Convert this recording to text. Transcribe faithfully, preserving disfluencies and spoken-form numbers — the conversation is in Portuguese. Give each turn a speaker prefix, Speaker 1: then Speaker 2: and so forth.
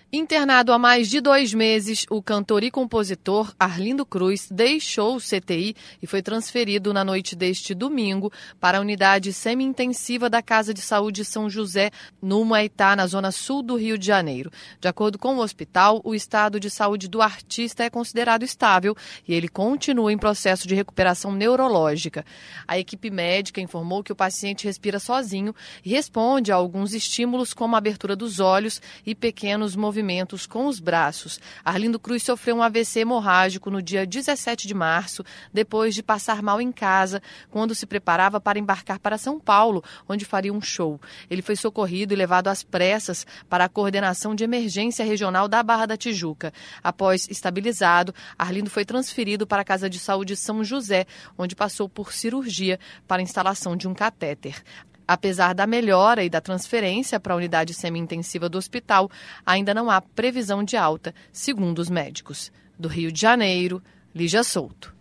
Speaker 1: Internado há mais de dois meses, o cantor e compositor Arlindo Cruz deixou o C T I e foi transferido na noite deste domingo para a unidade semi-intensiva da Casa de Saúde São José, no Humaitá, na zona sul do Rio de Janeiro. De acordo com o hospital, o estado de saúde do artista é considerado estável e ele continua em processo de recuperação neurológica. A equipe médica informou que o paciente respira sozinho e responde a alguns estímulos, como a abertura dos olhos e pequenos movimentos movimentos com os braços. Arlindo Cruz sofreu um A V C hemorrágico no dia dezessete de março, depois de passar mal em casa, quando se preparava para embarcar para São Paulo, onde faria um show. Ele foi socorrido e levado às pressas para a coordenação de emergência regional da Barra da Tijuca. Após estabilizado, Arlindo foi transferido para a Casa de Saúde São José, onde passou por cirurgia para a instalação de um catéter. Apesar da melhora e da transferência para a unidade semi-intensiva do hospital, ainda não há previsão de alta, segundo os médicos. Do Rio de Janeiro, Lígia Souto.